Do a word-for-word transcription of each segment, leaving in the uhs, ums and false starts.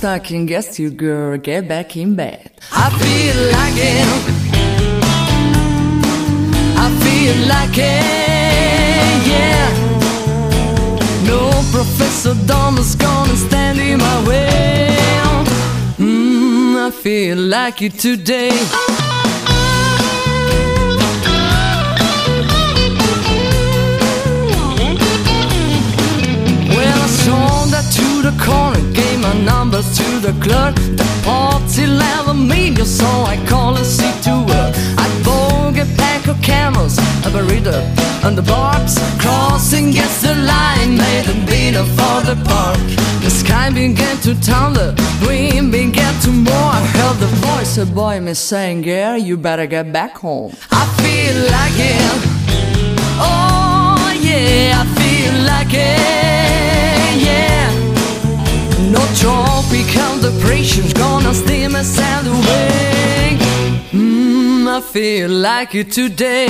stuck and guess you girl, get back in bed. I feel like it, I feel like it, yeah. No Professor Dom is gonna stand in my way. Mmm, I feel like it today. To the corner, gave my numbers to the clerk. The party level media, so I call a seat to work. I bought a pack of camels, a burrito, and the barbs. Crossing against the line, made a beat for the park. The sky began to thunder, wind began to mourn. I heard the voice of boy me saying, girl, you better get back home. I feel like it, oh yeah, I feel like it, yeah. No tropical depression's gonna steam us out away. Mmm, I feel like it today.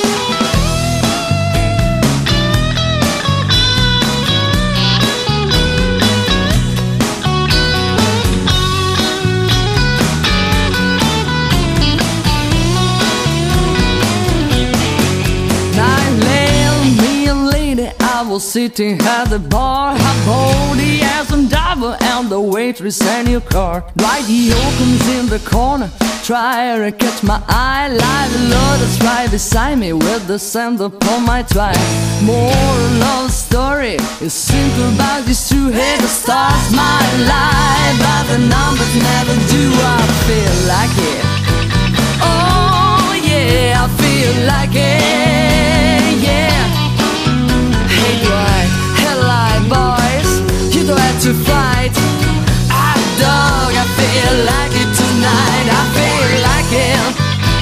I was sitting at the bar, I bought the ass and diver and the waitress and your car. Right, he opens in the corner, try to catch my eye. Live lotus right beside me with the sand upon my thigh. Moral of the story is simple, but these two-headed stars my life, but the numbers never do. I feel like it, oh yeah, I feel like it, yeah. Hey boy, hello boys, you don't have to fight. Ah dog, I feel like it tonight. I feel like it,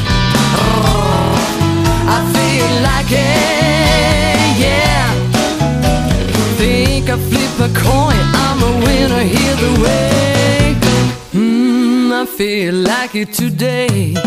I feel like it, yeah. Think I flip a coin, I'm a winner either way. Mmm, I feel like it today.